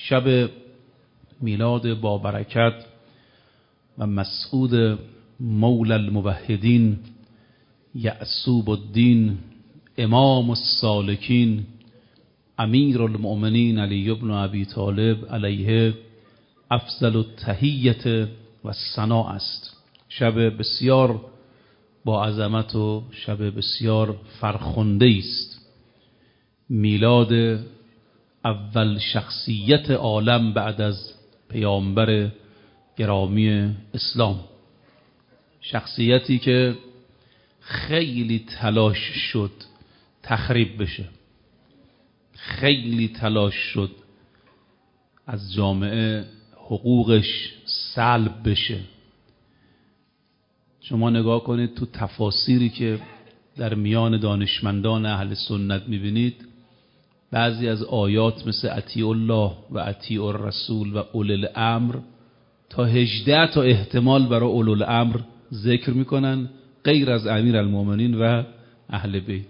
شب میلاد با برکت و مسعود مولا الموحدین یعصوب الدین امام السالکین امیر المؤمنین علی بن ابی طالب علیه افضل التحیة و الثناء است. شب بسیار با عظمت و شب بسیار فرخنده است. میلاد اول شخصیت عالم بعد از پیامبر گرامی اسلام، شخصیتی که خیلی تلاش شد تخریب بشه، خیلی تلاش شد از جامعه حقوقش سلب بشه. شما نگاه کنید تو تفاسیری که در میان دانشمندان اهل سنت میبینید، بعضی از آیات مثل اطیع الله و اطیع الرسول و اولی الامر تا 18 تا احتمال برای اولی الامر ذکر میکنن غیر از امیر المؤمنین و اهل بیت.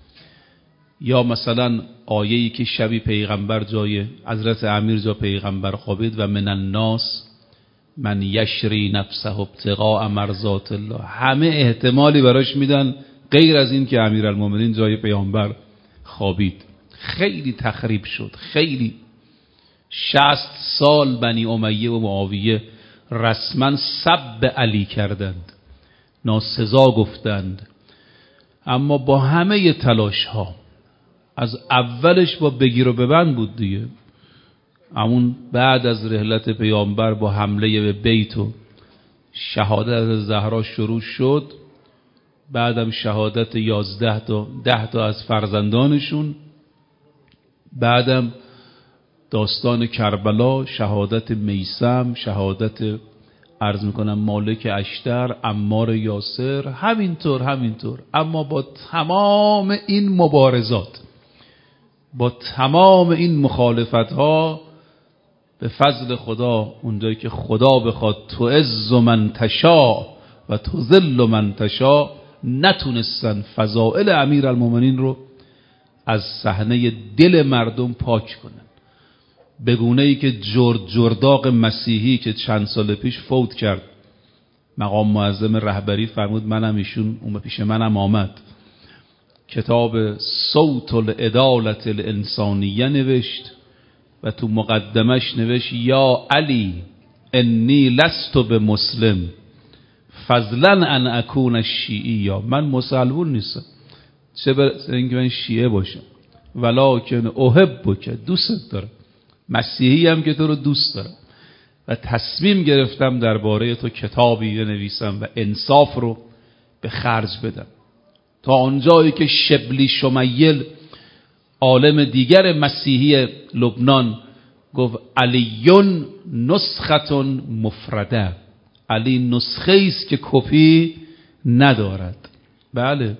یا مثلا آیه‌ای که شبی پیغمبر جای حضرت امیر جا پیغمبر خوابید و من الناس من یشری نفسه ابتغاء مرضات الله، همه احتمالی براش میدن غیر از این که امیر المؤمنین جای پیغمبر خوابید. خیلی تخریب شد، خیلی 60 سال بنی امیه و معاویه رسما سب علی کردند، ناسزا گفتند، اما با همه تلاش ها از اولش با بگیر و ببند بود دیگه. همون بعد از رحلت پیامبر با حمله به بیت و شهادت زهرا شروع شد، بعدم شهادت 10 تا از فرزندانشون، بعدم داستان کربلا، شهادت میثم، شهادت عرض میکنم مالک اشتر، عمار یاسر، همینطور. اما با تمام این مبارزات، با تمام این مخالفت ها، به فضل خدا اونجایی که خدا بخواد تعز من تشاء و تذل من تشاء، نتونستن فضائل امیر المؤمنین رو از صحنه دل مردم پاک کنن. به گونه‌ای که جرداق مسیحی که چند سال پیش فوت کرد، مقام معظم رهبری فرمود منم ایشون اون پیش منم آمد، کتاب صوت العدالة الانسانیه نوشت و تو مقدمش نوشت یا علی انی لست بمسلم فضلا ان اکون شیعی، من مسلمون نیستم چه برسه اینکه من شیعه باشم، ولکن احبک، دوست دارم، مسیحی هم که تو رو دوست دارم و تصمیم گرفتم درباره تو کتابی بنویسم و انصاف رو به خرج بدم. تا آنجایی که شبلی شمیل عالم دیگر مسیحی لبنان گفت علیون نسخه مفرده، علی نسخه است که کپی ندارد. بله،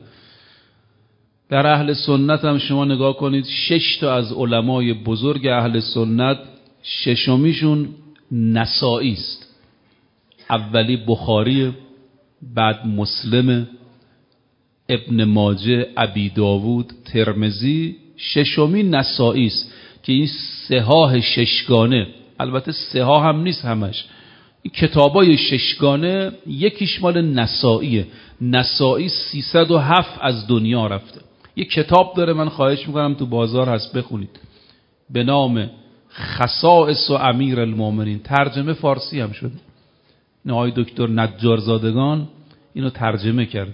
در اهل سنت هم شما نگاه کنید 6 تا از علمای بزرگ اهل سنت، ششمیشون نسائی است، اولی بخاری، بعد مسلم، ابن ماجه، ابی داوود، ترمذی، ششمی نسائی است که این صحاح ششگانه، البته صحاح هم نیست همش، این کتابای ششگانه یکیش مال نسائیه. نسائی 307 از دنیا رفته. یه کتاب داره، من خواهش میکنم تو بازار هست بخونید، به نام خصائص و امیر المؤمنین، ترجمه فارسی هم شده، آقای دکتر نجارزادگان اینو ترجمه کرد.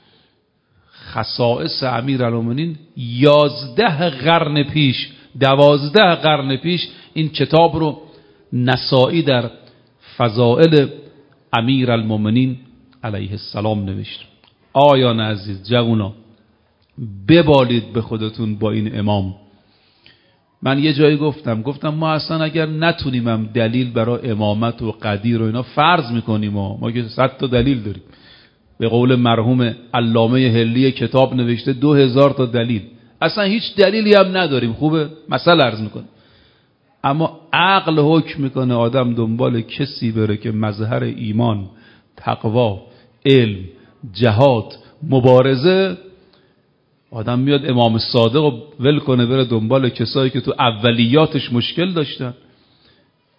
خصائص امیر المؤمنین 11 قرن پیش، 12 قرن پیش این کتاب رو نسائی در فضائل امیر المؤمنین علیه السلام نوشت. آیان عزیز، جوونا، ببالید به خودتون با این امام. من یه جایی گفتم ما اصلا اگر نتونیم هم دلیل برای امامت و قدیر و اینا فرض میکنیم، ما که 100 تا دلیل داریم. به قول مرحوم علامه حلی کتاب نوشته 2000 تا دلیل، اصلا هیچ دلیلی هم نداریم. خوبه مثلا عرض میکنه، اما عقل حکم میکنه آدم دنبال کسی بره که مظهر ایمان، تقوا، علم، جهاد، مبارزه، آدم میاد امام صادق رو ول کنه بره دنبال کسایی که تو اولیاتش مشکل داشتن.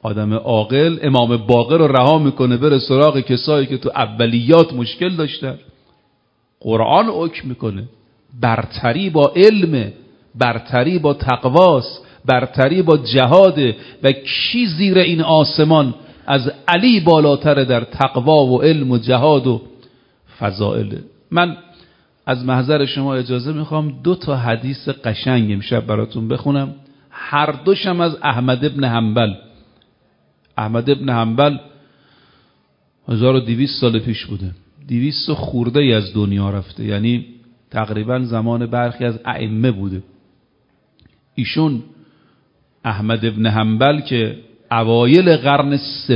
آدم عاقل امام باقر رو رها میکنه بره سراغ کسایی که تو اولیات مشکل داشتن. قرآن حکم میکنه برتری با علم، برتری با تقواست، برتری با جهاده و کی زیر این آسمان از علی بالاتر در تقوا و علم و جهاد و فضائله. من از محضر شما اجازه میخوام 2 حدیث قشنگ امشب براتون بخونم، هر دوشم از احمد ابن حنبل. احمد ابن حنبل 1200 سال پیش بوده، 200 خورده ای از دنیا رفته، یعنی تقریبا زمان برخی از ائمه بوده. ایشون احمد ابن حنبل که اوایل قرن 3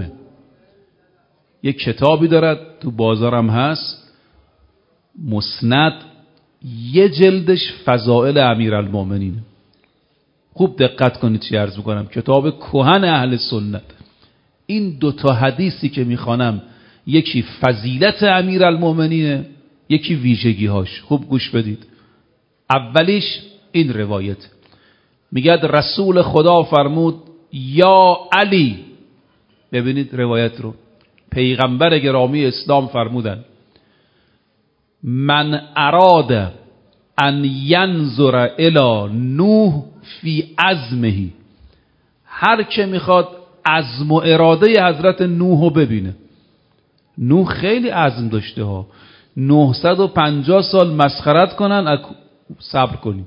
یک کتابی دارد، تو بازارم هست، مسند، 1 جلدش فضائل امیرالمومنین. خوب دقت کنید چی عرض میکنم، کتاب کهن اهل سنت. این 2 حدیثی که میخوانم یکی فضیلت امیرالمومنینه، یکی ویژگی‌هاش. خوب گوش بدید. اولیش این روایت میگه رسول خدا فرمود یا علی. ببینید روایت رو، پیغمبر گرامی اسلام فرمودن من اراد ان ینظر الی نوح فی عزمه، هر که میخواد عزم و اراده حضرت نوح رو ببینه. نوح خیلی عزم داشته ها، 950 سال مسخرت کنن صبر کنی،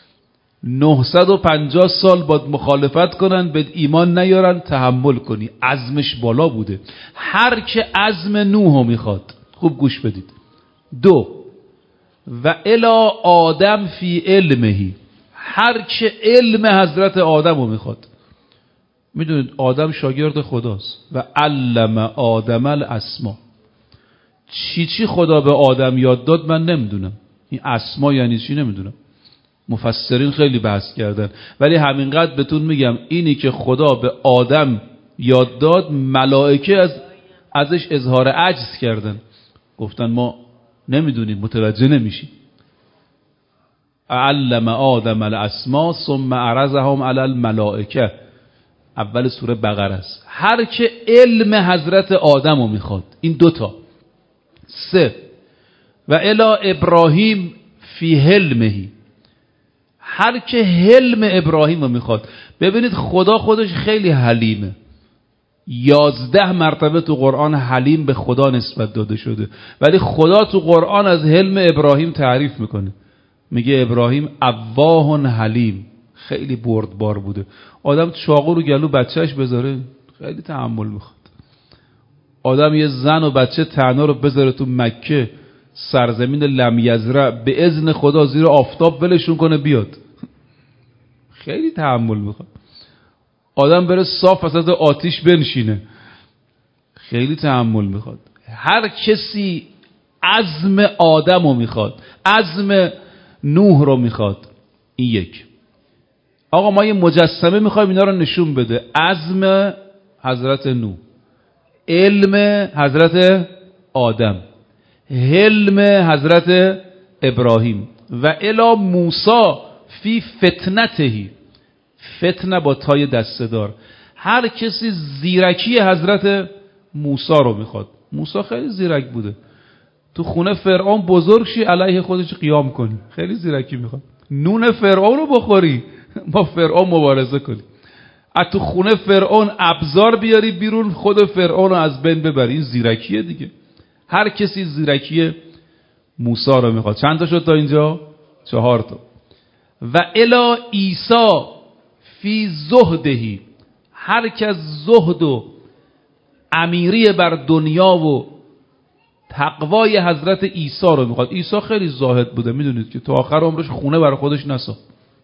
950 سال باید مخالفت کنن به ایمان نیارن تحمل کنی. عزمش بالا بوده. هر که عزم نوح رو میخواد، خوب گوش بدید. 2 و الی آدم فی علمه، هر که علم حضرت آدم رو میخواد. میدونید آدم شاگرد خداست. و علم آدم الاسما، چی خدا به آدم یاد داد من نمیدونم. این اسما یعنی چی نمیدونم، مفسرین خیلی بحث کردن، ولی همینقدر بهتون میگم اینی که خدا به آدم یاد داد ملائکه ازش اظهار عجز کردن، گفتن ما نمیدونیم، متوجه نمیشیم. علم آدم الاسما ثم عرضهم علی الملائکه، اول سوره بقره است. هر که علم حضرت آدم رو میخواد. این 2. 3 و الی ابراهیم فی حلمه، هر که حلم ابراهیم رو میخواد. ببینید خدا خودش خیلی حلیمه. 11 مرتبه تو قرآن حلیم به خدا نسبت داده شده، ولی خدا تو قرآن از حلم ابراهیم تعریف میکنه، میگه ابراهیم اواه حلیم، خیلی بردبار بوده. آدم چاقو رو گلو بچهش بذاره خیلی تحمل میخواد. آدم یه زن و بچه تنها رو بذاره تو مکه، سرزمین لم یزرع، به اذن خدا زیر آفتاب ولشون کنه بیاد، خیلی تحمل میخواد. آدم بره صاف وسط آتیش بنشینه، خیلی تحمل میخواد. هر کسی عزم آدم رو میخواد، عزم نوح رو میخواد. این 1. آقا ما یه مجسمه میخوایم اینا رو نشون بده. عزم حضرت نوح، علم حضرت آدم، حلم حضرت ابراهیم. و الی موسی فی فتنته، فتنه با تای دسته‌دار. هر کسی زیرکی حضرت موسی رو میخواد. موسی خیلی زیرک بوده، تو خونه فرعون بزرگ شی علیه خودش قیام کنی، خیلی زیرکی میخواد. نون فرعون رو بخوری، با فرعون مبارزه کنی. از تو خونه فرعون ابزار بیاری بیرون، خود فرعون رو از بین ببری. این زیرکیه دیگه. هر کسی زیرکی موسی رو میخواد. چند تا شد تا اینجا؟ 4 تا. و الی عیسی فی زهدهی، هر کس زهد و امیری بر دنیا و تقوای حضرت عیسی رو میخواد. عیسی خیلی زاهد بوده، میدونید که تا آخر عمرش خونه برای خودش نساخت،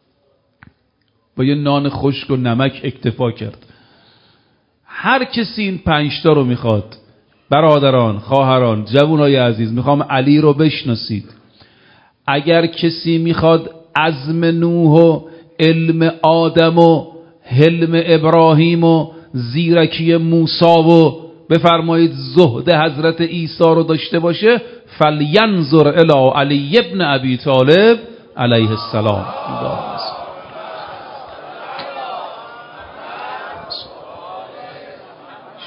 با یه نان خشک و نمک اکتفا کرد. هر کسی این 5 تا رو میخواد. برادران، خواهران، جوانای عزیز، میخوام علی رو بشناسید. اگر کسی میخواد عزم نوح و علم آدم و حلم ابراهیم و زیرکی موسی و بفرمایید زهد حضرت عیسی رو داشته باشه، فلینظر الی علی ابن ابی طالب علیه السلام.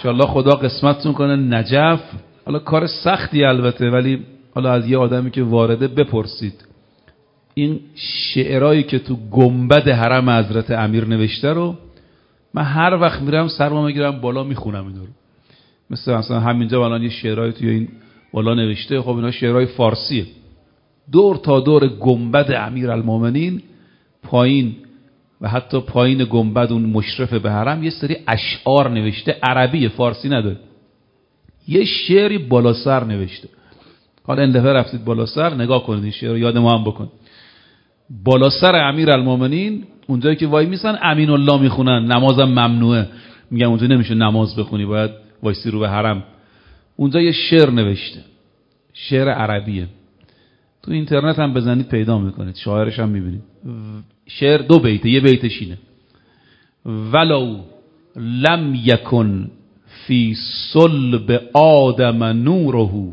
انشالله خدا قسمتتون کنه نجف. حالا کار سختی البته، ولی حالا از یه آدمی که وارده بپرسید این شعرهایی که تو گنبد حرم حضرت امیر نوشته رو من هر وقت میرم سرما میگیرم بالا میخونم اینا رو. مثلا همینجا الان یه شعرهایی توی این بالا نوشته. خب اینا شعرهای فارسیه. دور تا دور گنبد امیرالمومنین پایین و حتی پایین گنبد اون مشرف به حرم یه سری اشعار نوشته، عربی، فارسی نداره. یه شعری بالا سر نوشته. حالا این دفعه رفتید بالا سر نگاه کنید این شعر رو یاد ما هم بکن. بالا سر امیرالمومنین اونجایی که وای میسن امین الله میخونن، نمازم ممنوعه، میگم اونجا نمیشه نماز بخونی، باید وایسی رو به حرم. اونجا یه شعر نوشته، شعر عربیه، تو اینترنت هم بزنید پیدا میکنید، شاعرش هم میبینید. شعر 2 بیته، یه بیتش اینه: ولو لم یکن فی صلب آدم نوره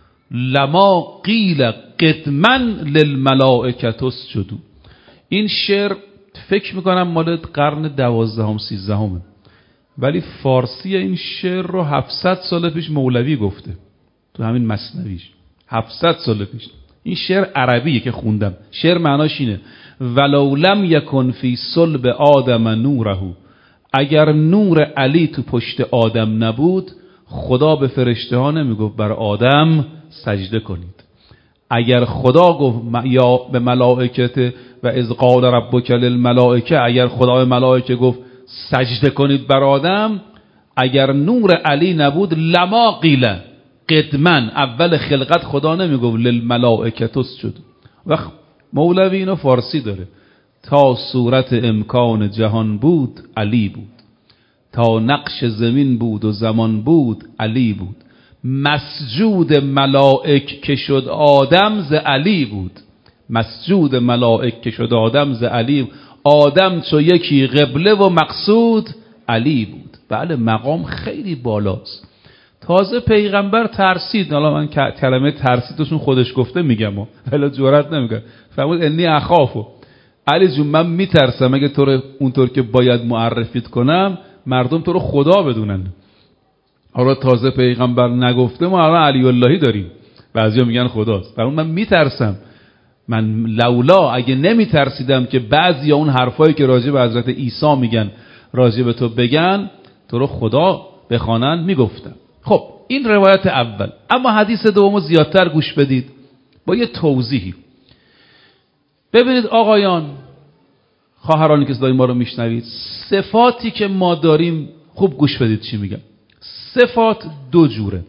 لما قیل قدما للملائکه اسجدوا. این شعر فکر میکنم مال قرن 12-13، ولی فارسی این شعر رو 700 سال پیش مولوی گفته تو همین مثنویش. 700 سال پیش. این شعر عربیه که خوندم. شعر معناش اینه: ولو لم یکن فی صلب آدم نوره، اگر نور علی تو پشت آدم نبود خدا به فرشته ها نمیگفت بر آدم سجده کنید. اگر خدا گفت یا به ملائکه و اذ قال ربک للملائکه، اگر خدا به ملائکه گفت سجده کنید بر آدم، اگر نور علی نبود لما قیل قدما، اول خلقت خدا نمیگفت للملائکه اسجد. و مولوی اینو فارسی داره: تا صورت امکان جهان بود علی بود، تا نقش زمین بود و زمان بود علی بود، مسجود ملائک که شد آدم ز علی بود، مسجود ملائک که شد آدم ز علی بود. آدم چو یکی قبله و مقصود علی بود. بله مقام خیلی بالاست. تازه پیغمبر ترسید. حالا من کلمه ترسیدشون خودش گفته میگم، ولی جرئت نمیکنه. فرمود انی اخافو، علی جون من میترسم اگه تو رو اونطور که باید معرفیت کنم مردم تو رو خدا بدونن. حالا تازه پیغمبر نگفته ما الان علی اللهی داریم، بعضیا میگن خداست. فرمود من میترسم، من لولا اگه نمیترسیدم که بعضی اون حرفایی که راجع به حضرت عیسی میگن راجع به تو بگن، تو رو خدا بخوانن میگفتم. خب این روایت اول. اما حدیث دومو زیادتر گوش بدید با یه توضیحی. ببینید آقایان، خواهرانی که صدای ما رو میشنوید، صفاتی که ما داریم خوب گوش بدید چی میگم. صفات 2 جوره.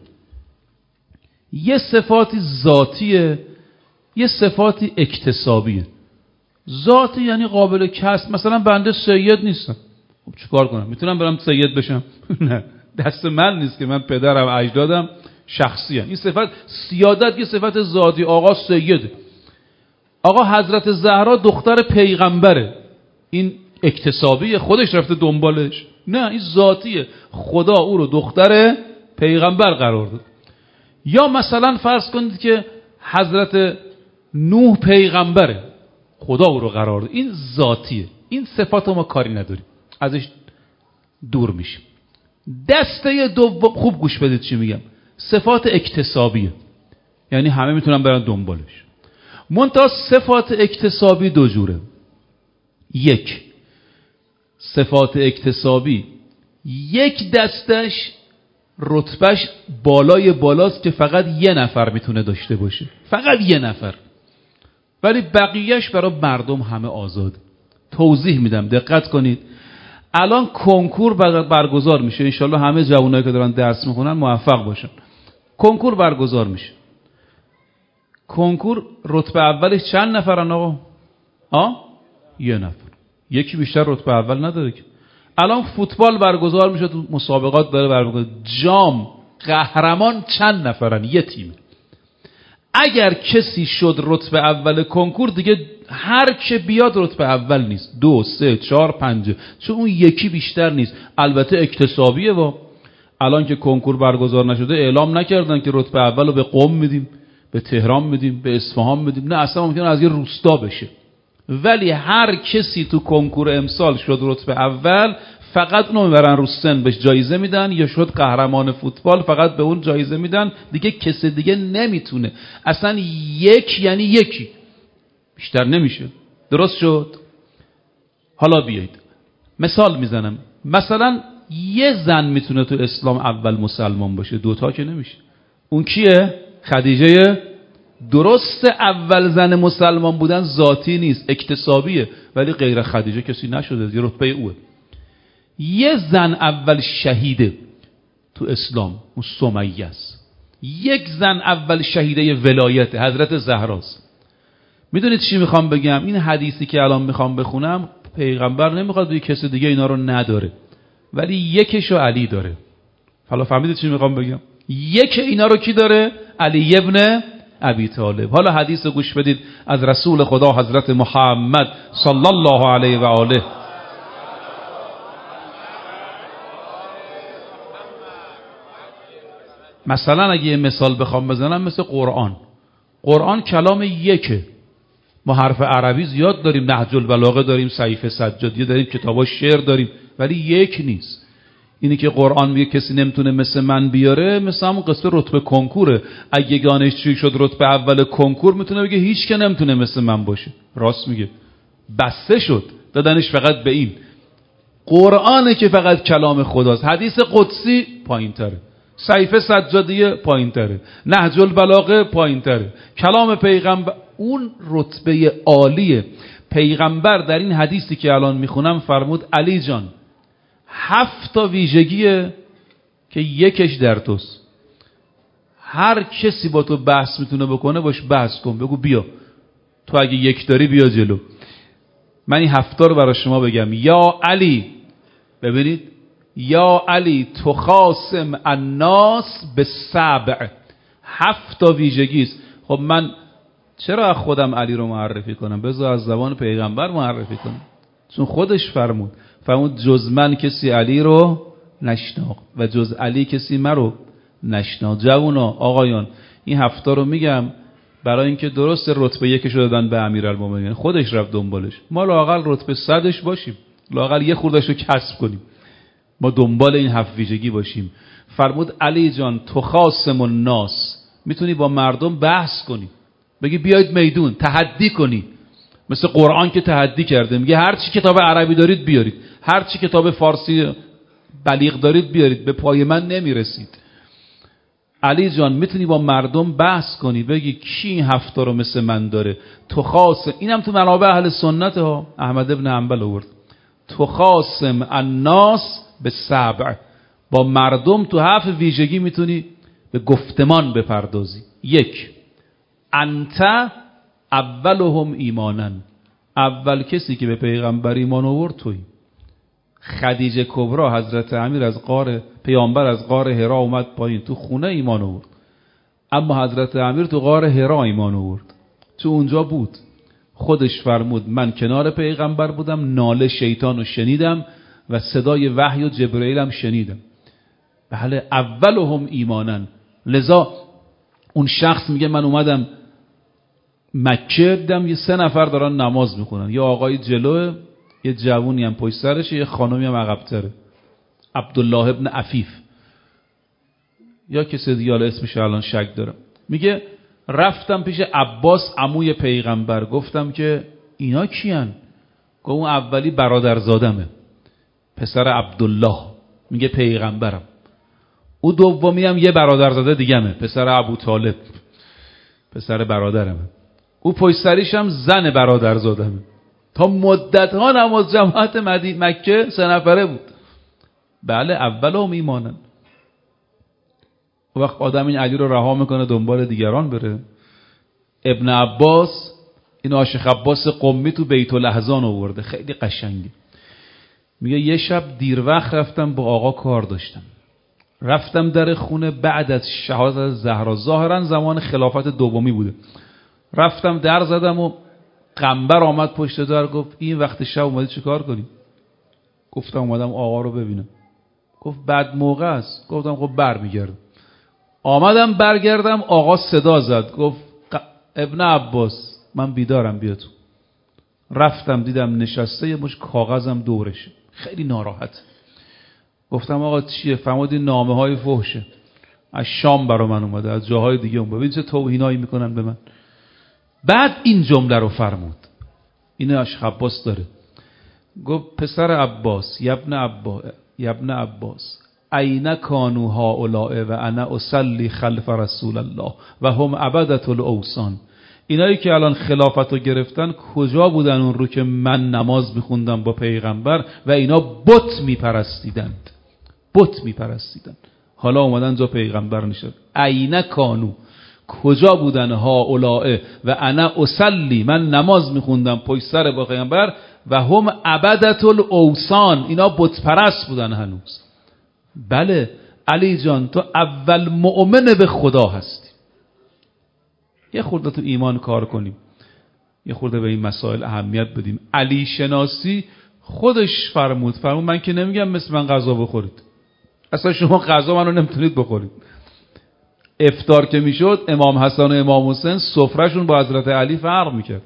یه صفاتی ذاتیه، یه صفاتی اکتسابیه. ذاتی یعنی قابل کسب. مثلا بنده سید نیستم، خب چیکار کنم؟ میتونم برم سید بشم؟ نه، دست من نیست که من پدرم اجدادم شخصی هم. این صفت سیادت یه صفت ذاتی. آقا سید، آقا حضرت زهرا دختر پیغمبره، این اکتسابیه، خودش رفته دنبالش؟ نه، این ذاتیه، خدا او رو دختر پیغمبر قرار داد. یا مثلا فرض کنید که حضرت نوح پیغمبره، خدا او رو قرار داد، این ذاتیه. این صفات ما کاری نداریم، ازش دور میشیم. دسته دوم، خوب گوش بدید چی میگم، صفات اکتسابیه، یعنی همه میتونن برن دنبالش. منتها صفات اکتسابی 2 جوره. یک، صفات اکتسابی یک دستش رتبهش بالای بالاست که فقط یه نفر میتونه داشته باشه، فقط یه نفر، ولی بقیهش برای مردم همه آزاد. توضیح میدم، دقت کنید. الان کنکور برگزار میشه، انشالله همه جوانایی که دارن درس میخونن موفق باشن. کنکور برگزار میشه. کنکور رتبه اولش چند نفرن آقا؟ یه نفر. یکی بیشتر رتبه اول نداره که. الان فوتبال برگزار میشه، تو مسابقات داره برگزار، جام قهرمان چند نفرن؟ یه تیم. اگر کسی شد رتبه اول کنکور، دیگه هر که بیاد رتبه اول نیست، 2 3 4 5، چون اون یکی بیشتر نیست. البته اکتسابیه. و الان که کنکور برگزار نشده اعلام نکردن که رتبه اول رو به قم میدیم، به تهران میدیم، به اصفهان میدیم، نه، اصلا ممکنه از یه روستا بشه. ولی هر کسی تو کنکور امسال شد رتبه اول، فقط اونو میبرن رو سن بهش جایزه میدن، یا شد قهرمان فوتبال فقط به اون جایزه میدن، دیگه کسی دیگه نمیتونه. اصلا یک یعنی یکی، بیشتر نمیشه. درست شد؟ حالا بیایید مثال میزنم. مثلا یه زن میتونه تو اسلام اول مسلمان باشه، دوتا که نمیشه. اون کیه؟ خدیجه. درست اول زن مسلمان بودن ذاتی نیست، اکتسابیه، ولی غیر خدیجه کسی نشده، یه رتبه اوه. یه زن اول شهیده تو اسلام، اون سمیه است. یک زن اول شهیده ولایت، حضرت زهراست. میدونید چی میخوام بگم؟ این حدیثی که الان میخوام بخونم، پیغمبر نمیخواد بگه کسی دیگه اینا رو نداره، ولی یکشو علی داره. حالا فهمیدید چی میخوام بگم؟ یک اینا رو کی داره؟ علی ابن ابی طالب. حالا حدیث رو گوش بدید از رسول خدا حضرت محمد صلی الله علیه و آله. مثلا اگه یه مثال بخوام بزنم، مثل قرآن کلام یکه. ما حرف عربی زیاد داریم، نهج البلاغه داریم، صحیفه سجادیه داریم، کتابا شعر داریم، ولی یک نیست. اینی که قرآن میگه کسی نمیتونه مثل من بیاره، مثل همون قصه رتبه کنکوره. اگه دانشجویی شد رتبه اول کنکور، میتونه بگه هیچ که نمیتونه مثل من باشه. راست میگه. بسته شد، دادنش فقط به این. قرآنه که فقط کلام خداست. حدیث قدسی پایین‌تره، صحیفه سجادیه پایین‌تره، نهج البلاغه پایین‌تره، کلام پیغمبر اون رتبه عالیه. پیغمبر در این حدیثی که الان میخونم فرمود علی جان 7 ویژگیه که یکش در توست. هر کسی با تو بحث میتونه بکنه، باش بحث کن، بگو بیا تو اگه یک داری بیا جلو. من این 7 رو برای شما بگم. یا علی، ببینید، یا علی تخاصم الناس بالسبع. 7 ویژگی است. خب من چرا از خودم علی رو معرفی کنم؟ بذار از زبان پیغمبر معرفی کنم، چون خودش فرمود جز من کسی علی رو نشناخت و جز علی کسی مرو نشناخت. جوونا، آقایان، این 7 رو میگم برای اینکه درست رتبه یکش رو دادن به امیرالمومنین، خودش رفت دنبالش. ما لااقل رتبه 100ش باشیم، لااقل یه خورده‌شو کسب کنیم. ما دنبال این 7 ویژگی باشیم. فرمود علی جان تخاصم الناس، میتونی با مردم بحث کنی، بگی بیاید میدون، تحدی کنی. مثل قرآن که تحدی کرده، میگه هر چی کتاب عربی دارید بیارید، هر چی کتاب فارسی بلیغ دارید بیارید، به پای من نمیرسید. علی جان میتونی با مردم بحث کنی، بگی کی این 7 رو مثل من داره. تخاصم، اینم تو منابع اهل سنت ها، احمد ابن حنبل آورد. تخاصم الناس بالسبع، با مردم تو 7 ویژگی میتونی به گفتمان بپردازی. 1 انت اولهم ایمانن، اول کسی که به پیغمبر ایمان آورد تویی. خدیجه کبرا حضرت امیر از غار، پیامبر از غار حرا اومد پایین، تو خونه ایمان آورد، اما حضرت امیر تو غار حرا ایمان آورد، تو اونجا بود. خودش فرمود من کنار پیغمبر بودم، ناله شیطان رو شنیدم و صدای وحی و جبرئیل هم شنیدم. بله، اولهم ایمانن. لذا اون شخص میگه من اومدم مکه، دیدم یه 3 نفر دارن نماز میخونن، یه آقای جلوه، یه جوونی هم پشت سرشه، یه خانومی هم عقب‌تره، عبدالله ابن عفیف یا کسی دیگه، حالا اسمش الان شک دارم. میگه رفتم پیش عباس عموی پیغمبر، گفتم که اینا کیان؟ گفت اون اولی برادرزادمه، پسر عبدالله، میگه پیغمبرم. او دومی هم یه برادرزاده دیگه‌مه، پسر ابو طالب، پسر برادرمه. او پشت سریش هم زن برادرزادمه. تا مدت‌ها نماز جماعت مکه 3 نفره بود. بله، اولهم ایمانن. وقت آدم این علی رو رها میکنه دنبال دیگران بره. ابن عباس، این عاشق عباس قمی تو بیت الاحزان آورده، خیلی قشنگه. میگه یه شب دیر وقت رفتم، با آقا کار داشتم، رفتم در خونه بعد از شهادت زهرا، ظاهرا زمان خلافت دومی بوده. رفتم در زدم و قنبر آمد پشت در، گفت این وقت شب اومدی چه کار کنی؟ گفتم اومدم آقا رو ببینم. گفت بعد موقع است. گفتم خب برمیگردم. آمدم برگردم، آقا صدا زد، گفت ابن عباس من بیدارم، بیا تو. رفتم دیدم نشسته، یه مش کاغذم دورش، خیلی ناراحت. گفتم آقا چیه؟ فرمود این نامه‌های فحشه، از شام برا من اومده، از جاهای دیگه اومده، ببین چه توهینایی میکنن به من. بعد این جمله رو فرمود، اینه اشخباس داره، گفت پسر عباس، یبن عباس، این کانوا هؤلاء و انا اصلی خلف رسول الله و هم عبدة الاوثان. اینایی که الان خلافت رو گرفتن کجا بودن اون رو که من نماز میخوندم با پیغمبر و اینا بت میپرستیدند؟ بت میپرستیدند، حالا اومدن جا پیغمبر نشد. این کانوا، کجا بودن هؤلاء و انا اصلی، من نماز میخوندم پشت سر با پیغمبر و هم عبدة الاوثان، اینا بت پرست بودن هنوز. بله علی جان، تو اول مؤمن به خدا هستی. یه خورده تو ایمان کار کنیم، یه خورده به این مسائل اهمیت بدیم. علی شناسی خودش فرمود من که نمیگم مثل من غذا بخورید، اصلا شما غذا منو نمیتونید بخورید. افطار که میشد امام حسن و امام حسین سفرهشون با حضرت علی فرق میکرد.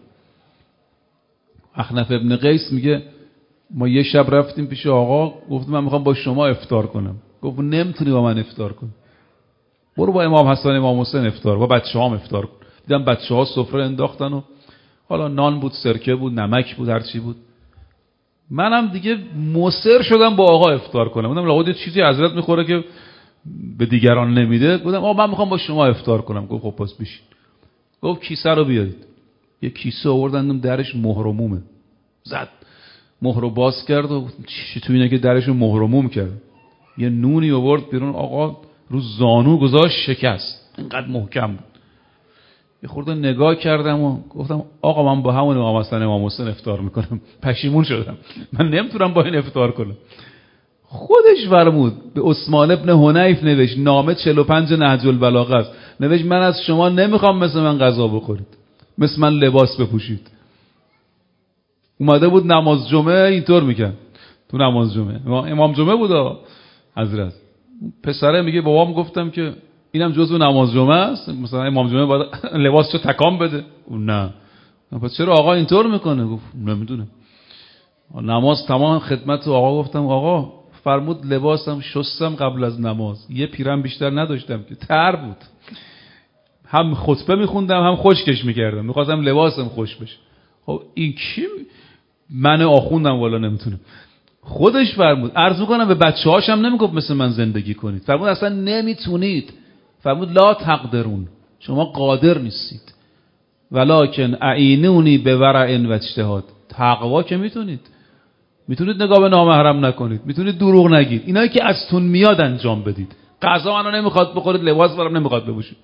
اخنف ابن قیس میگه ما یه شب رفتیم پیش آقا، گفت من میخوام با شما افطار کنم. گفت نمیتونی با من افطار کنی، برو با امام حسن امام حسین افطار، با بچه‌هام افطار کن. دیدم بچه‌ها سفره انداختن و حالا نان بود، سرکه بود، نمک بود، هر چی بود. منم دیگه مصر شدم با آقا افطار کنم. گفتم لابد چیزی حضرت میخوره که به دیگران نمیده. گفتم آقا من میخوام با شما افطار کنم. گفت خب پس بشین. گفت کیسه رو بیارید. یه کیسه آوردن، درش مهر و مومه. زد مهر رو باز کرد و چی تو اینه که درش رو مهر و موم کرد. یه نونی آورد بیرون، آقا رو زانو گذاشت، شکست، اینقدر محکم بود. یه خورده نگاه کردم و گفتم آقا من با همون امام حسن امام حسین افطار میکنم. پشیمون شدم، من نمیتونم با این افطار کنم. خودش فرمود، به عثمان ابن حنیف نوشت، نامه 45 نهج البلاغه است، نوشت من از شما نمیخوام مثل من غذا بخورید، مثل من لباس بپوشید. اومده بود نماز جمعه اینطور میکرد، تو نماز جمعه امام جمعه بود حضرت، پسره میگه بابام گفتم که اینم جزو نماز جمعه است، مثلا امام جمعه باید لباسشو تکان بده. نه پس چرا آقا اینطور میکنه؟ گفت نمیدونم. نماز تمام خدمت آقا گفتم آقا فرمود لباسم شستم قبل از نماز، یه پیرم بیشتر نداشتم که تر بود، هم خطبه میخوندم هم خشکش میکردم، میخواستم لباسم خوش بشه. خب این کی؟ من آخوندم والا نمیتونم. خودش فرمود، عرض میکنم به بچه‌هاش هم نمیگفت مثل من زندگی کنید، فرمود اصلا نمیتونید، فرمود لا تقدرون، شما قادر نیستید، ولکن اعینونی به ورع و اجتهاد. تقوا که میتونید نگاه به نامحرم نکنید، میتونید دروغ نگید، اینایی که ازتون میاد انجام بدید. غذا منو نمیخواد بخورید، لباس برام نمیخواد بپوشید.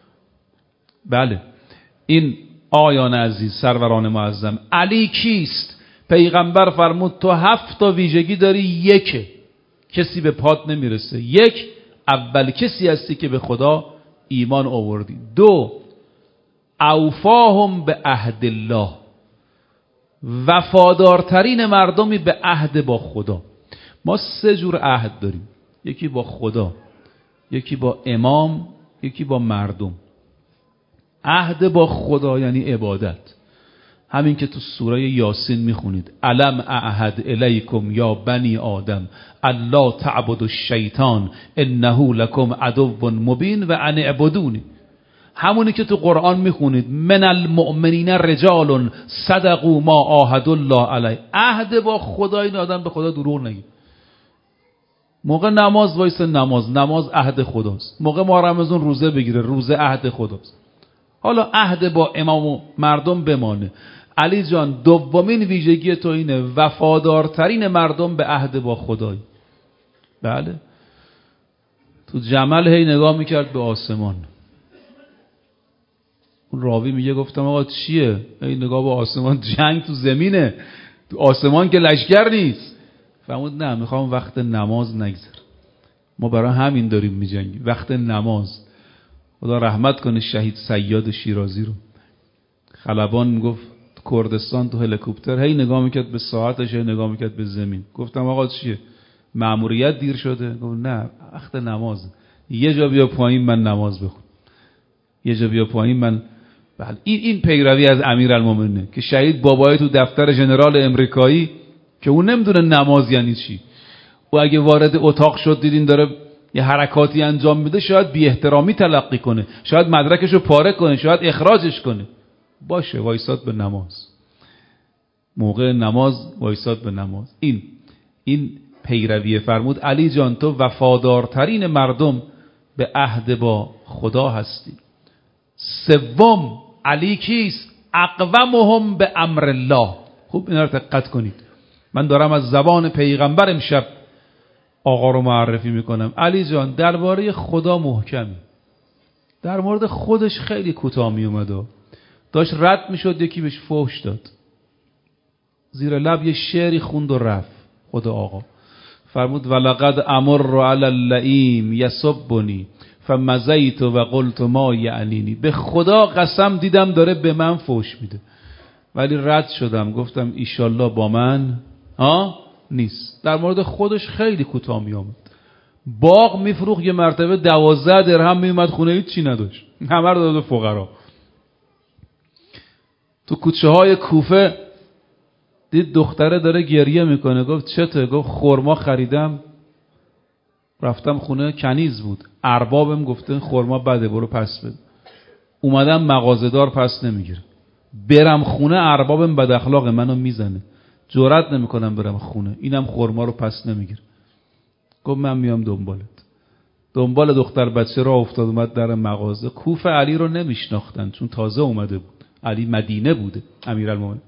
بله این آیان عزیز، سروران معظم، علی کیست؟ پیغمبر فرمود تو 7 تا ویژگی داری، یک کسی به پات نمیرسه. یک، اول کسی هستی که به خدا ایمان آوردی. 2، اوفاهم به عهد الله، وفادارترین مردمی به عهد با خدا. ما 3 جور عهد داریم، یکی با خدا، یکی با امام، یکی با مردم. عهد با خدا یعنی عبادت، همین که تو سوره یاسین میخونید، الم اعهد الیکم یا بنی آدم الا تعبدوا الشیطان انه لکم عدو مبین و ان اعبدونی. همونی که تو قرآن میخونید، من المؤمنین رجال صدقوا ما عاهدوا الله علیه. عهد با خدا این آدم به خدا دروغ نگه. موقع نماز وایس، نماز عهد خداست. موقع ماه رمضان روزه بگیره، روزه عهد خداست. حالا عهد با امام و مردم بمانه. علی جان دومین ویژگی تو اینه، وفادارترین مردم به عهد با خدایی. بله تو جمل هی نگاه میکرد به آسمان. اون راوی میگه گفتم آقا چیه؟ هی نگاه به آسمان، جنگ تو زمینه، تو آسمان که لشکر نیست. فرمود نه میخوام وقت نماز نگذر، ما برای همین داریم میجنگیم، وقت نماز. خدا رحمت کنه شهید صیاد شیرازی رو. خلبان میگفت کردستان تو هلیکوپتر هی نگاه میکرد به ساعتش، هی نگاه میکرد به زمین. گفتم آقا چیه؟ مأموریت دیر شده؟ گفت نه وقت نماز، یه جا بیا پایین من نماز بخون، یه جا بیا پایین من. بله این پیروی از امیرالمومنین که شهید بابای تو دفتر ژنرال امریکایی که اون نمیدونه نماز یعنی چی، و اگه وارد اتاق شد دیدین داره یه حرکاتی انجام میده، شاید بی احترامی تلقی کنه، شاید مدرکشو پاره کنه، شاید اخراجش کنه. باشه وایساد به نماز، موقع نماز وایساد به نماز. این پیرویه. فرمود علی جان تو وفادارترین مردم به عهد با خدا هستی. سوم علی کیست؟ اقومهم به امر الله. خوب اینا رو دقت کنید. من دارم از زبان پیغمبر امشب آقا رو معرفی میکنم. علی جان درباره خدا محکمی، در مورد خودش خیلی کوتاه می اومد و داشت رد میشد، یکی بهش فحش داد، زیر لب یه شعری خوند و رفت. خدا آقا فرمود ولقد امر علی اللئیم یسبنی فمزیت و قلت ما یعنینی. به خدا قسم دیدم داره به من فحش میده، ولی رد شدم، گفتم ایشالله با من نیست. در مورد خودش خیلی کوتاه می آمد. باغ میفروخت، یه مرتبه 12 درهم میومد خونه، هیچ چی نداشت، همه رو داد به فقرا. تو کوچه های کوفه دید دختره داره گریه میکنه، گفت چته؟ گفت خرما خریدم رفتم خونه، کنیز بود، اربابم گفته خرما بده برو پس بده. اومدم مغازه‌دار پس نمیگیره، برم خونه اربابم بد اخلاق منو میزنه، جرئت نمیکنم برم خونه، اینم خرما رو پس نمیگیره. گفت من میام دنبالت. دنبال دختر بچه را افتاد، اومد در مغازه. کوفه علی رو نمیشناختن چون تازه اومده بود، علی مدینه بوده امیرالمومنین.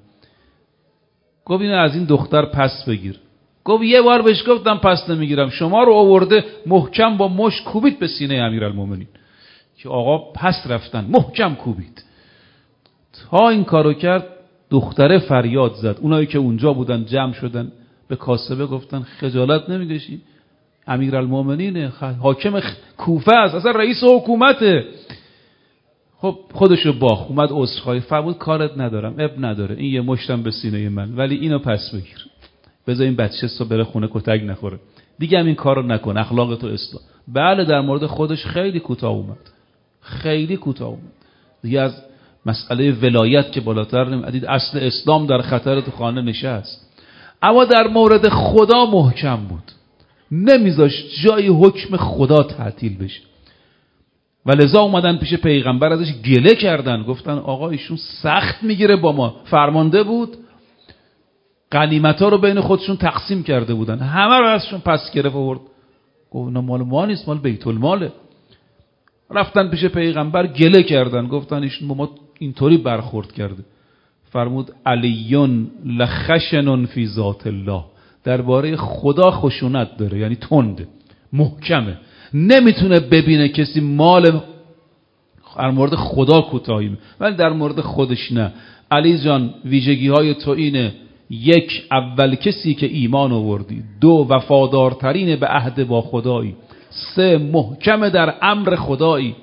گفت اینو از این دختر پس بگیر. گفت یه بار بهش گفتم پس نمیگیرم، شما رو آورده محکم با مش کوبید به سینه امیرالمومنین که آقا پس رفتن، محکم کوبید. تا این کارو کرد دختره فریاد زد. اونایی که اونجا بودن جمع شدن، به کاسبه گفتن خجالت نمیکشی؟ امیرالمومنین حاکم کوفه است، اصلا رئیس حکومته. خب خودشو باخت، اومد عذرخواهی فرمود کارت ندارم، اب نداره، این یه مشتم به سینه من، ولی اینو پس بگیر، بذار این بچه صبح بره خونه کتک نخوره، دیگه هم این کارو نکن، اخلاق تو اصلاح. بله در مورد خودش خیلی کوتاه اومد، خیلی کوتاه اومد. دیگه از مسئله ولایت که بالاتر نمیدید، اصل اسلام در خطر تو خانه نشست. اما در مورد خدا محکم بود، نمیذاش جای حکم خدا تعطیل بشه. و لذا اومدن پیش پیغمبر ازش گله کردن، گفتن آقا ایشون سخت میگیره با ما، فرمانده بود غنیمت‌ها رو بین خودشون تقسیم کرده بودن، همه رو ازشون پس گرفت آورد. گفت مال ما نیست، مال بیت الماله. رفتن پیش پیغمبر گله کردن، گفتن ایشون با ما اینطوری برخورد کرده. فرمود علیون لخشن فی ذات الله. درباره خدا خشونت داره، یعنی تنده، محکمه، نمیتونه ببینه کسی مال در مورد خدا کوتاهی، ولی در مورد خودش نه. علی جان ویژگی های تو اینه: یک، اول کسی که ایمان آوردی، دو، وفادارترین به عهد با خدایی، سه، محکم در امر خدایی،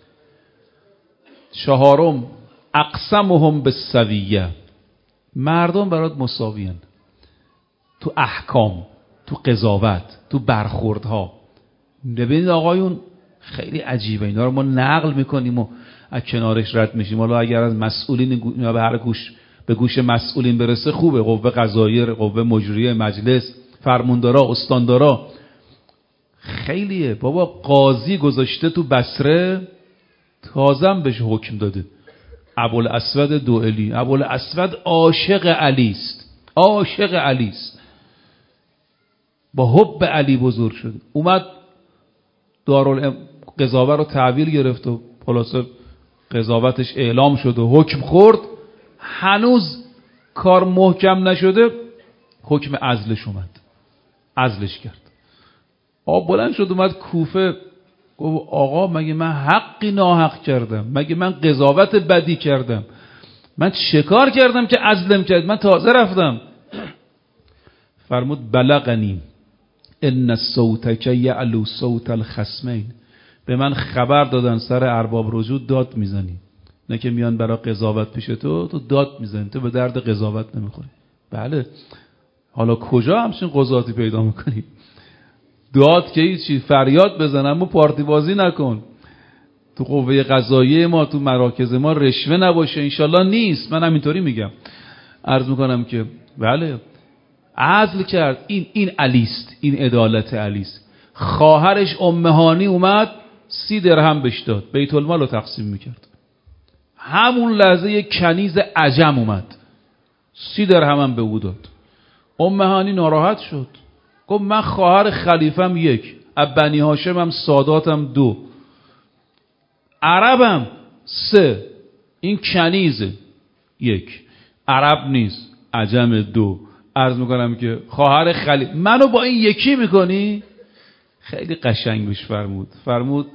چهارم اقسمهم بالسویه. مردم برات مساویان تو احکام، تو قضاوت، تو برخوردها. ببینید آقایون خیلی عجیبه، اینا رو ما نقل میکنیم و از کنارش رد میشیم. حالا اگر از مسئولین به هر به گوش مسئولین برسه خوبه، قوه قضاییه، قوه مجریه، مجلس، فرماندارا، استاندارا. خیلیه بابا، قاضی گذاشته تو بصره، تازم بهش حکم داده. ابوالاسود دوئلی، ابوالاسود عاشق علی است، عاشق علی است، با حب علی بزرگ شده. اومد دارالقضاوت رو تحویل گرفت و خلاصه قضاوتش اعلام شد و حکم خورد. هنوز کار محکم نشده حکم عزلش اومد، عزلش کرد. آقا بلند شد اومد کوفه، گفت آقا مگه من حقی ناحق کردم؟ مگه من قضاوت بدی کردم؟ من چه کار کردم که عزلم کرد؟ من تازه رفتم. فرمود بلغنی ان صوتک یعلو صوت الخصمین. به من خبر دادن سر ارباب رجوع داد میزنی، نه که میان برای قضاوت پیش تو داد میزنی، تو به درد قضاوت نمیخوری. بله، حالا کجا همچین قضاتی پیدا میکنی؟ داد که هیچی، فریاد بزن اما پارتی بازی نکن. تو قوه قضاییه ما، تو مراکز ما رشوه نباشه، انشالله نیست. من همینطوری میگم، عرض میکنم که بله عزل کرد. این علیست، این عدالت علیست. خواهرش هانی اومد 30 درهم بهش داد، بیت المال رو تقسیم میکرد. همون لحظه یک کنیز عجم اومد 30 درهم هم به او داد. هانی ناراحت شد، گفت من خواهر خلیفم 1، از بنی هاشمم ساداتم 2، عربم 3، این کنیز 1، عرب نیست عجم 2. عرض میکنم که خواهر خلیفه منو با این یکی میکنی؟ خیلی قشنگ بهش فرمود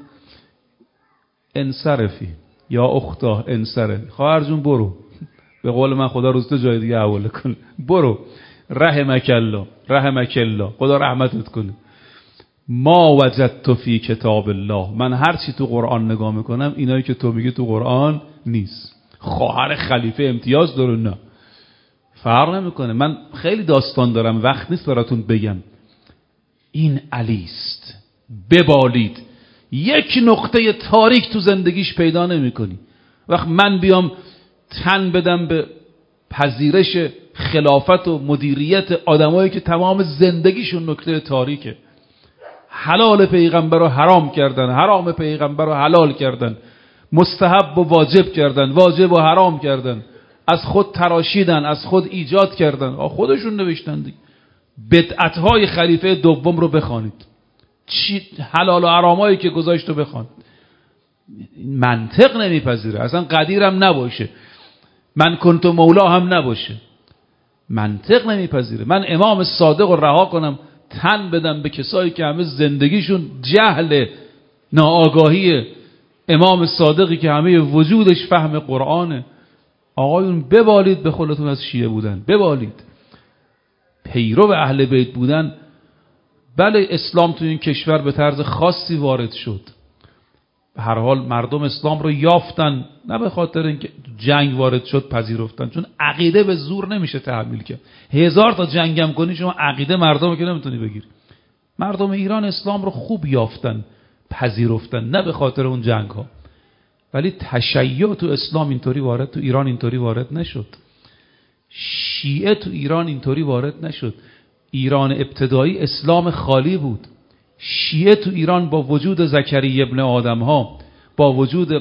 انصرفی یا اختا انصرفی، خواهر جون برو، به قول من خدا روز تو جای دیگه حواله کنه، برو رحمک الله، خدا رحمتت کنه. ما وجدت فی کتاب الله، من هر چی تو قرآن نگاه میکنم اینایی که تو میگی تو قرآن نیست. خواهر خلیفه امتیاز داره؟ نه، فرق نمیکنه. من خیلی داستان دارم، وقت نیست براتون بگم. این علیست، ببالید. یک نقطه تاریک تو زندگیش پیدا نمیکنی. وقت من بیام تن بدم به پذیرش خلافت و مدیریت آدمایی که تمام زندگیشون نقطه تاریکه، حلال پیغمبر رو حرام کردن، حرام پیغمبر رو حلال کردن، مستحب و واجب کردن، واجب و حرام کردن، از خود تراشیدن، از خود ایجاد کردن. خودشون نوشتن دیگه. بدعت‌های خلیفه دوم رو بخوانید، حلال و حرامایی که گذاشت رو بخوانید. منطق نمیپذیره، اصلا قدیرم نباشه، من کنت مولا هم نباشه، منطق نمیپذیره. من امام صادق رو رها کنم تن بدم به کسایی که همه زندگیشون جهل، ناآگاهی امام صادقی که همه وجودش فهم قرآنه. آقایون ببالید به خودتون از شیعه بودن، ببالید. پیرو اهل بیت بودن. بله اسلام تو این کشور به طرز خاصی وارد شد، به هر حال مردم اسلام رو یافتن، نه به خاطر اینکه جنگ وارد شد پذیرفتن، چون عقیده به زور نمیشه تحمیل کرد. 1000 تا جنگم کنی شما عقیده مردم رو که نمیتونی بگیری. مردم ایران اسلام رو خوب یافتن، پذیرفتن، نه به خاطر اون جنگ ها. ولی تشیع تو اسلام اینطوری وارد، تو ایران اینطوری وارد نشد. شیعه تو ایران اینطوری وارد نشد. ایران ابتدایی اسلام خالی بود. شیعه تو ایران با وجود زکریا ابن آدم ها، با وجود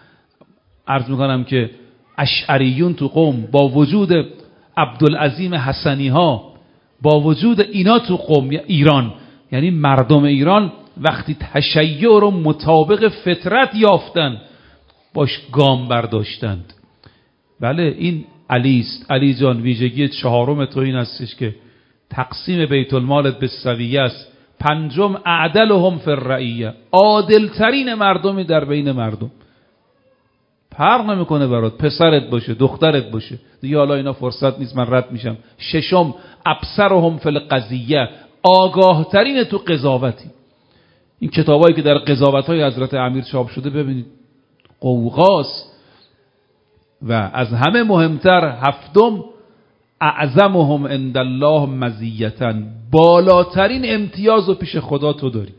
عرض میکنم که اشعریون تو قم، با وجود عبدالعظیم حسنی ها، با وجود اینا تو قم ایران، یعنی مردم ایران وقتی تشیع رو مطابق فطرت یافتن باش گام برداشتند. بله این علیست. علی جان ویژگی 4 تو این هستش که تقسیم بیت المالت به سویه است. 5 اعدلهم فی الرعیه، عادل ترین مردمی در بین مردم. فرق نمیکنه برات پسرت باشه دخترت باشه دیگه، حالا اینا فرصت نیست من رد میشم. 6 ابصرهم فی القضیه، آگاه ترین تو قضاوتی. این کتابایی که در قضاوت‌های حضرت امیر چاپ شده ببینید قوقاست. و از همه مهمتر 7 اعظمهم عند الله مزیةً، بالاترین امتیاز رو پیش خدا تو داری.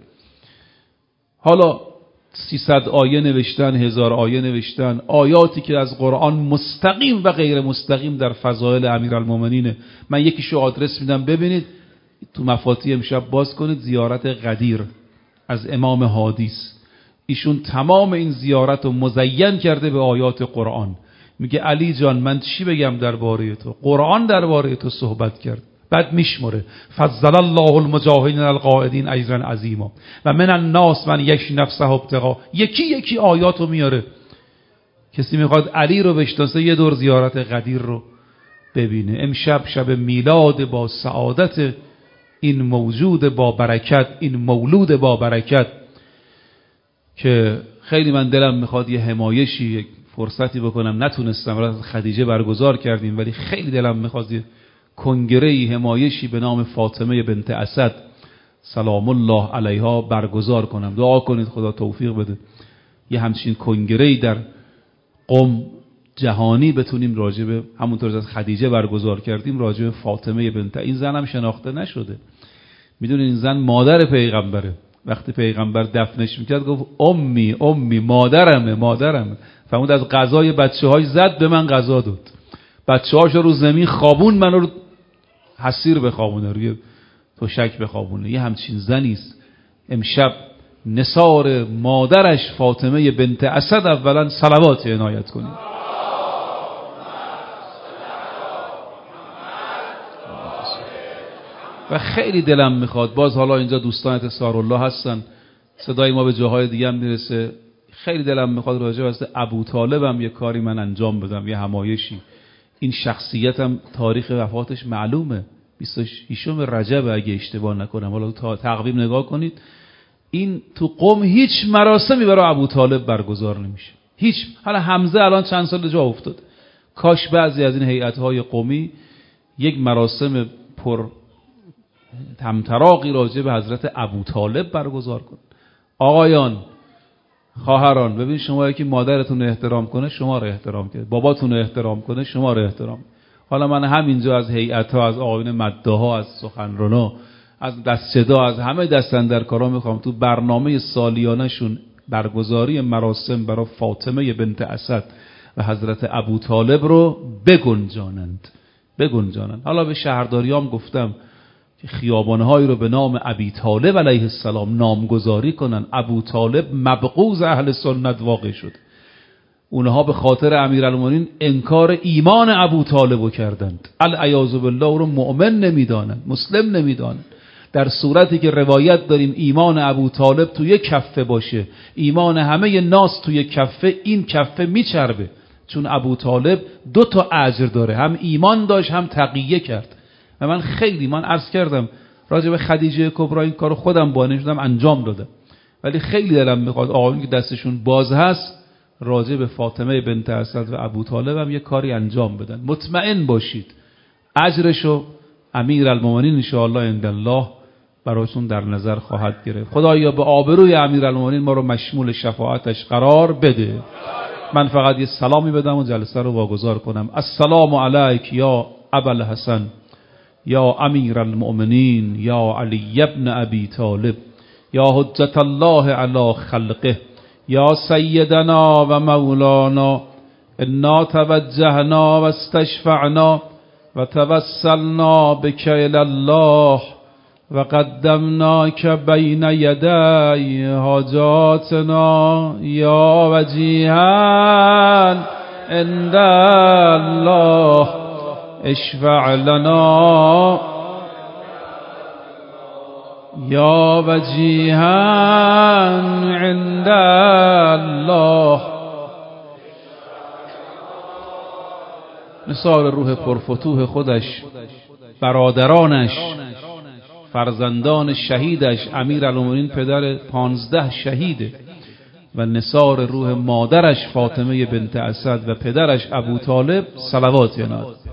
حالا 300 آیه نوشتن، 1000 آیه نوشتن، آیاتی که از قرآن مستقیم و غیر مستقیم در فضائل امیرالمومنینه. من یکیشو آدرس میدم ببینید تو مفاتیح امشب باز کنید. زیارت قدیر از امام حادیث، ایشون تمام این زیارت رو مزین کرده به آیات قرآن. میگه علی جان من چی بگم درباره تو؟ قرآن درباره تو صحبت کرد. بعد میشمره فضل الله المجاهدین القاعدین اجرا عظیما و من الناس من یشری نفسه ابتغاء. یکی آیاتو میاره. کسی میخواد علی رو بشناسه یه دور زیارت قدیر رو ببینه. امشب شب میلاد با سعادت این موجود با برکت، این مولود با برکت که خیلی من دلم میخواد یه حمایشی، یک فرصتی بکنم، نتونستم. از خدیجه برگزار کردیم ولی خیلی دلم میخواد یه کنگره‌ای حمایشی به نام فاطمه بنت اسد سلام الله علیها برگزار کنم. دعا کنید خدا توفیق بده یه همچین کنگره‌ای در قم جهانی بتونیم راجع به همونطور از خدیجه برگزار کردیم راجع به فاطمه بنت. این زنم شناخته نشده. میدونید این زن مادر پیغمبره. وقتی پیغمبر دفنش میکرد گفت امی مادرمه. فرمود از غذای بچه‌هاش زد به من غذا داد. بچه‌هاش رو زمین خوابون، منو حسیر بخوابونه، روی تشک بخوابونه. یه همچین زنیست. امشب نثار مادرش فاطمه بنت اسد اولا صلوات عنایت کنید. و خیلی دلم میخواد، باز حالا اینجا دوستان اتصارالله هستن، صدای ما به جاهای دیگه هم میرسه، خیلی دلم میخواد راجع به ابوطالب هم یه کاری من انجام بدم، یه همایشی. این شخصیتم تاریخ وفاتش معلومه، 26 رجب اگه اشتباه نکنم، حالا تقویم نگاه کنید. این تو قم هیچ مراسمی برای ابوطالب برگزار نمیشه، هیچ. حالا حمزه الان چند سال جا افتاد، کاش بعضی از این هیئت‌های قمی یک مراسم پر طمطراقی راجع به حضرت ابوطالب برگزار کن. آقایان، خواهران، ببین شما یکی مادرتون رو احترام کنه شما رو احترام کرد، باباتون رو احترام کنه شما رو احترام. حالا من همینجا از هیئت‌ها، از آقایون مداحا، از سخنرانا، از دستجدا، از همه دستاندرکارا میخوام تو برنامه سالیانه‌شون برگزاری مراسم برای فاطمه بنت اسد و حضرت ابوطالب رو بگنجانند. حالا به شهرداریام گفتم که خیابان‌هایی رو به نام ابی طالب علیه السلام نامگذاری کنن. ابوطالب مبغوض اهل سنت واقع شد. اونها به خاطر امیرالمومنین انکار ایمان ابوطالب رو کردند. العیاذ بالله او رو مؤمن نمیدانند، مسلم نمیدانند. در صورتی که روایت داریم ایمان ابوطالب توی یک کفه باشه، ایمان همه ناس توی کفه، این کفه میچربه. چون ابوطالب 2 تا اجر داره، هم ایمان داشت هم تقیه کرد. و من عرض کردم راجع به خدیجه کبرا این کارو خودم بانه شدم انجام دادم، ولی خیلی دلم میخواد آقایون که دستشون باز هست راجع به فاطمه بنت اسد و ابوطالب هم یه کاری انجام بدن. مطمئن باشید اجرشو امیرالمومنین ان شاء الله عند الله براتون در نظر خواهد گرفت. خدایا به آبروی امیرالمومنین ما رو مشمول شفاعتش قرار بده. من فقط یه سلامی بدم و جلسه رو واگذار کنم. السلام علیک یا ابوالحسن یا امیر المؤمنین یا علی ابن ابی طالب یا حجت الله علی خلقه یا سیدنا و مولانا، انا توجهنا و استشفعنا و توسلنا بک الی الله و قدمناک بین یدی حاجاتنا یا وجیها عند الله اشفع لنا یا وجیها عند الله. نثار روح پرفتوح خودش، برادرانش، فرزندان شهیدش، امیرالمومنین پدر 15 شهیده، و نثار روح مادرش فاطمه بنت اسد و پدرش ابوطالب صلوات عنایت.